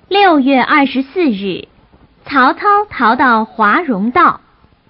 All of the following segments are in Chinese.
6月24日，曹操逃到华容道。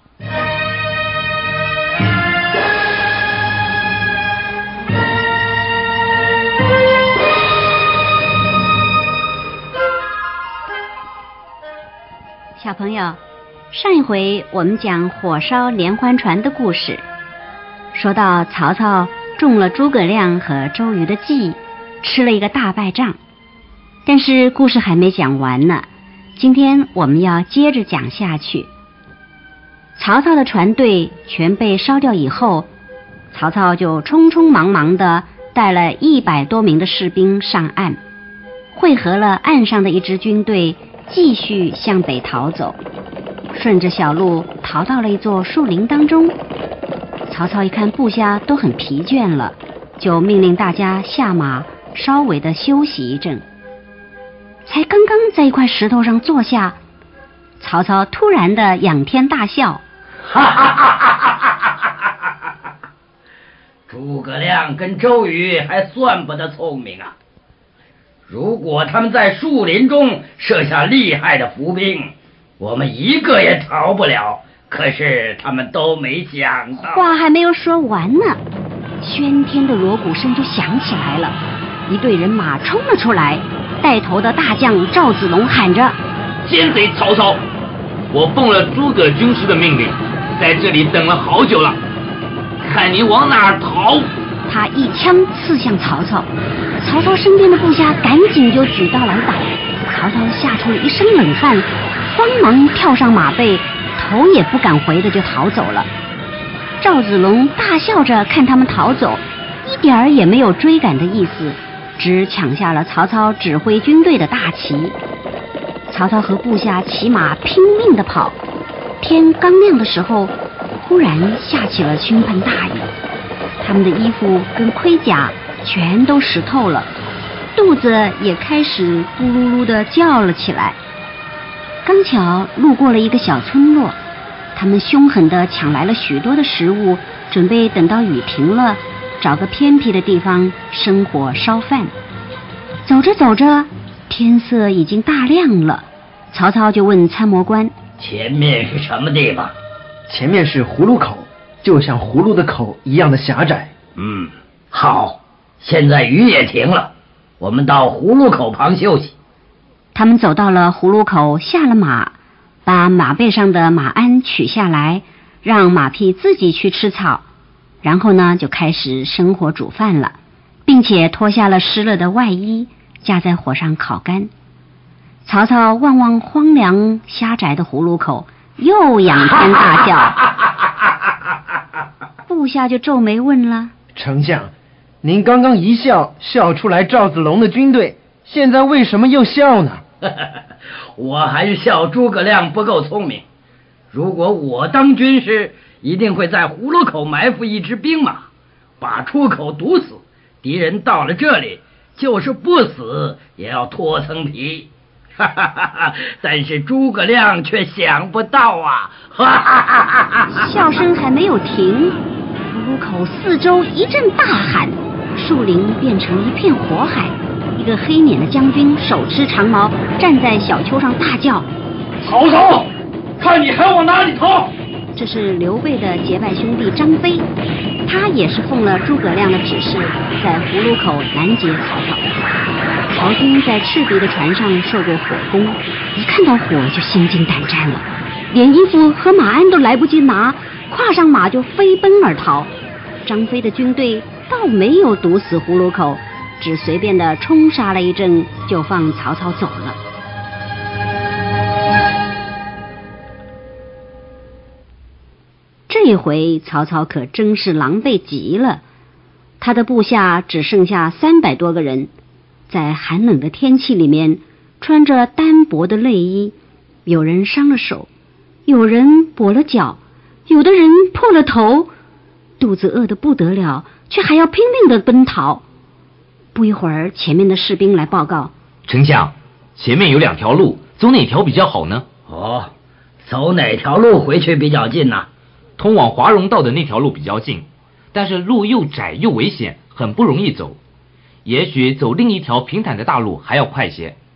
小朋友，上一回我们讲火烧连环船的故事，说到曹操中了诸葛亮和周瑜的计，吃了一个大败仗。但是故事还没讲完呢，今天我们要接着讲下去。曹操的船队全被烧掉以后，曹操就匆匆忙忙地带了100多名的士兵上岸，汇合了岸上的一支军队，继续向北逃走，顺着小路逃到了一座树林当中。曹操一看部下都很疲倦了，就命令大家下马，稍微的休息一阵。才刚刚在一块石头上坐下，曹操突然的仰天大笑， 哈哈哈哈哈哈！诸葛亮跟周瑜还算不得聪明啊！如果他们在树林中设下厉害的伏兵，我们一个也逃不了。可是他们都没想到。 话还没有说完呢，喧天的锣鼓声就响起来了，一队人马冲了出来，带头的大将赵子龙喊着： 奸贼曹操，我奉了诸葛军师的命令，在这里等了好久了，看你往哪儿逃！ 他一枪刺向曹操，曹操身边的部下赶紧就举刀来挡，曹操吓出了一身冷汗，慌忙跳上马背，头也不敢回的就逃走了。赵子龙大笑着看他们逃走，一点儿也没有追赶的意思，只抢下了曹操指挥军队的大旗。曹操和部下骑马拼命地跑，天刚亮的时候，忽然下起了倾盆大雨，他们的衣服跟盔甲全都湿透了，肚子也开始咕噜噜地叫了起来。刚巧路过了一个小村落，他们凶狠地抢来了许多的食物，准备等到雨停了，找个偏僻的地方生火烧饭。走着走着，天色已经大亮了，曹操就问参谋官： 前面是什么地方？ 前面是葫芦口，就像葫芦的口一样的狭窄。 好，现在雨也停了，我们到葫芦口旁休息。 他们走到了葫芦口，下了马，把马背上的马鞍取下来，让马匹自己去吃草，然后呢就开始生火煮饭了，并且脱下了湿了的外衣，架在火上烤干。曹操望望荒凉狭窄的葫芦口，又仰天大笑。部下就皱眉问了： 丞相，您刚刚一笑，笑出来赵子龙的军队，现在为什么又笑呢？ 我还是笑诸葛亮不够聪明。如果我当军师，一定会在葫芦口埋伏一支兵马，把出口堵死，敌人到了这里，就是不死也要脱层皮。但是诸葛亮却想不到啊！ 笑声还没有停，葫芦口四周一阵大喊，树林变成一片火海。一个黑脸的将军手持长矛，站在小丘上大叫： 曹操，看你还往哪里逃！ 这是刘备的结拜兄弟张飞，他也是奉了诸葛亮的指示，在葫芦口拦截曹操。曹军在赤壁的船上受过火攻，一看到火就心惊胆战了，连衣服和马鞍都来不及拿，跨上马就飞奔而逃。张飞的军队倒没有堵死葫芦口，只随便的冲杀了一阵，就放曹操走了。这回曹操可真是狼狈极了，他的部下只剩下300多个人，在寒冷的天气里面穿着单薄的内衣，有人伤了手，有人跛了脚，有的人破了头，肚子饿得不得了，却还要拼命的奔逃。不一会儿，前面的士兵来报告： 丞相，前面有2条路，走哪条比较好呢？ 走哪条路回去比较近呢？ 通往华容道的那条路比较近，但是路又窄又危险，很不容易走。也许走另一条平坦的大路还要快些。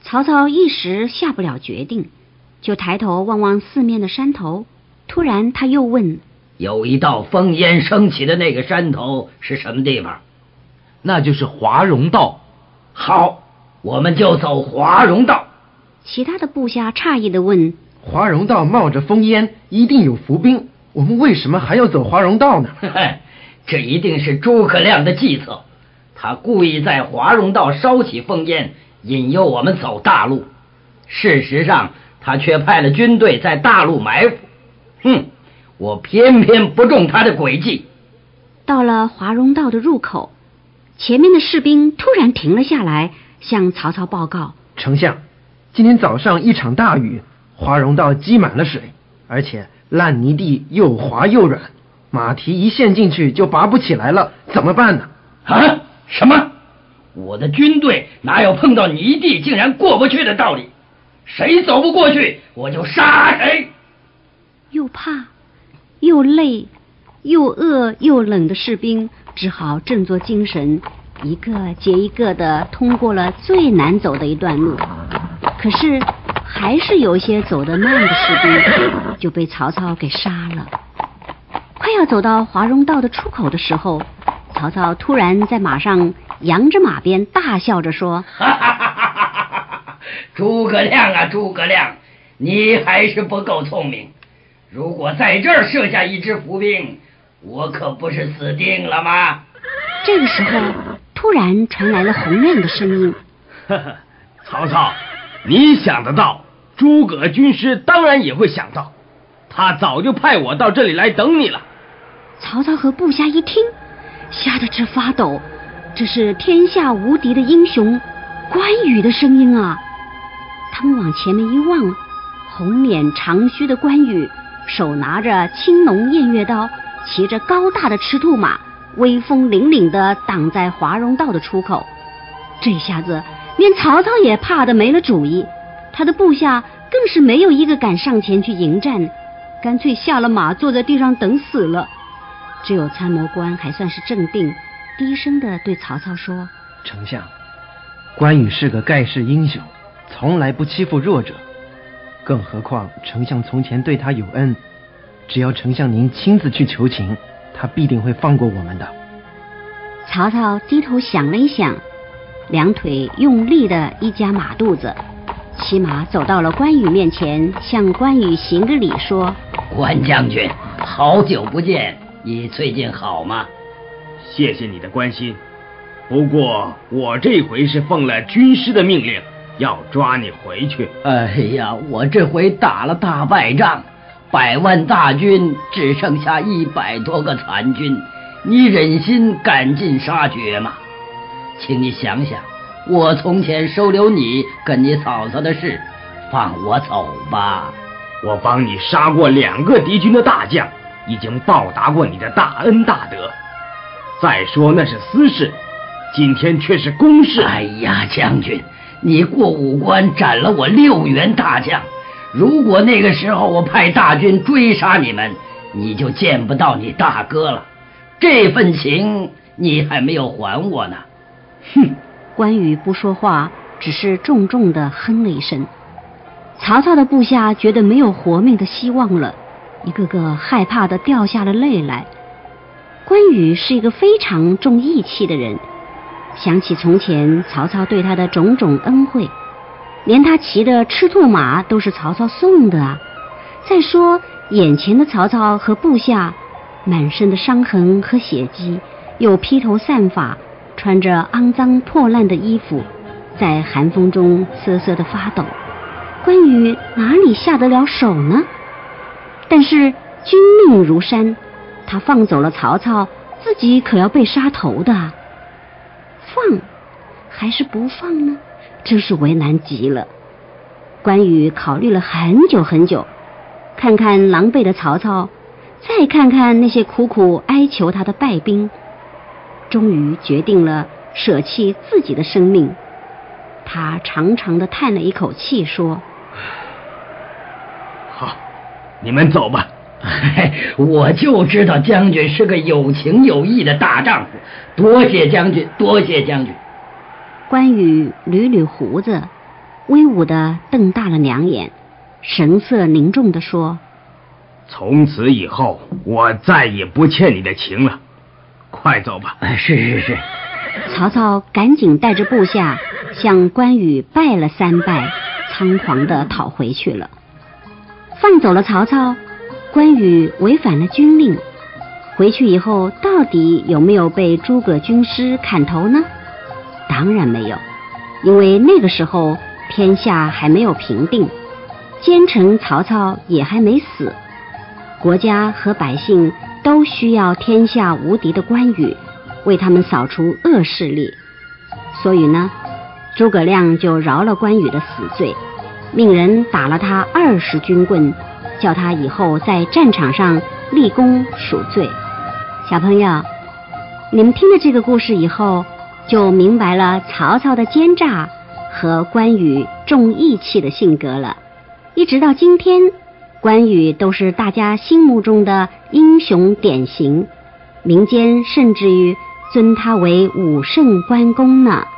曹操一时下不了决定，就抬头望望四面的山头。突然他又问： 有一道烽烟升起的那个山头是什么地方？ 那就是华容道。 好，我们就走华容道。 其他的部下诧异地问： 华容道冒着烽烟，一定有伏兵，我们为什么还要走华容道呢？ 这一定是诸葛亮的计策，他故意在华容道烧起烽烟，引诱我们走大路。事实上，他却派了军队在大路埋伏。我偏偏不中他的诡计。 到了华容道的入口，前面的士兵突然停了下来，向曹操报告： 丞相，今天早上一场大雨，华容道积满了水，而且烂泥地又滑又软，马蹄一陷进去就拔不起来了，怎么办呢？ 啊？什么？我的军队哪有碰到泥地竟然过不去的道理？谁走不过去，我就杀谁！ 又怕又累又饿又冷的士兵只好振作精神，一个接一个的通过了最难走的一段路。可是还是有一些走得慢的士兵就被曹操给杀了。快要走到华容道的出口的时候，曹操突然在马上扬着马鞭，大笑着说： 诸葛亮啊，诸葛亮，你还是不够聪明。如果在这儿设下一支伏兵，我可不是死定了吗？ 这个时候突然传来了洪亮的声音： 曹操，你想得到，诸葛军师当然也会想到，他早就派我到这里来等你了。 曹操和部下一听，吓得直发抖，这是天下无敌的英雄关羽的声音啊！他们往前面一望，红脸长须的关羽手拿着青龙偃月刀，骑着高大的赤兔马，威风凛凛地挡在华容道的出口。这下子连曹操也怕得没了主意，他的部下更是没有一个敢上前去迎战，干脆下了马，坐在地上等死了。只有参谋官还算是镇定，低声地对曹操说： 丞相，关羽是个盖世英雄，从来不欺负弱者，更何况丞相从前对他有恩，只要丞相您亲自去求情，他必定会放过我们的。 曹操低头想了一想，两腿用力地一夹马肚子，骑马走到了关羽面前，向关羽行个礼说： 关将军，好久不见，你最近好吗？ 谢谢你的关心，不过我这回是奉了军师的命令，要抓你回去。 哎呀，我这回打了大败仗，100万大军只剩下100多个残军，你忍心赶尽杀绝吗？请你想想，我从前收留你跟你嫂嫂的事，放我走吧。 我帮你杀过2个敌军的大将，已经报答过你的大恩大德。再说那是私事，今天却是公事。 哎呀，将军，你过5关斩了我6员大将，如果那个时候我派大军追杀你们，你就见不到你大哥了。这份情你还没有还我呢。 哼！关羽不说话，只是重重地哼了一声。曹操的部下觉得没有活命的希望了，一个个害怕地掉下了泪来。关羽是一个非常重义气的人，想起从前曹操对他的种种恩惠，连他骑的赤兔马都是曹操送的啊。再说眼前的曹操和部下，满身的伤痕和血迹，又披头散发，穿着肮脏破烂的衣服，在寒风中瑟瑟地发抖。关羽哪里下得了手呢？但是军命如山，他放走了曹操，自己可要被杀头的。放还是不放呢？真是为难极了。关羽考虑了很久很久，看看狼狈的曹操，再看看那些苦苦哀求他的败兵，终于决定了舍弃自己的生命。他长长地叹了一口气说： 好，你们走吧。 我就知道将军是个有情有义的大丈夫，多谢将军，多谢将军。 关羽捋捋胡子， 威武地瞪大了两眼，神色凝重地说： 从此以后我再也不欠你的情了，快走吧。 是。 曹操赶紧带着部下向关羽拜了3拜，仓皇地逃回去了。放走了曹操，关羽违反了军令，回去以后到底有没有被诸葛军师砍头呢？当然没有，因为那个时候天下还没有平定，奸臣曹操也还没死，国家和百姓都需要天下无敌的关羽为他们扫除恶势力。所以呢，诸葛亮就饶了关羽的死罪，命人打了他20军棍，叫他以后在战场上立功赎罪。小朋友，你们听了这个故事以后，就明白了曹操的奸诈和关羽重义气的性格了。一直到今天，关羽都是大家心目中的英雄典型，民间甚至于尊他为武圣关公呢。